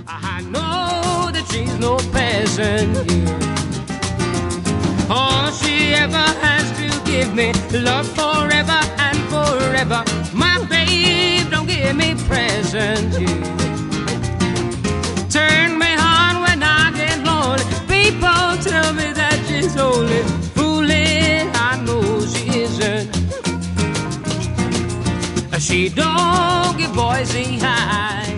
I know that she's no peasant here. All she ever has to give me, love forever and forever. My babe don't give me presents here. Turn me on when I get lonely. People tell me that she's only fooling. I know she isn't. She don't give boys a high.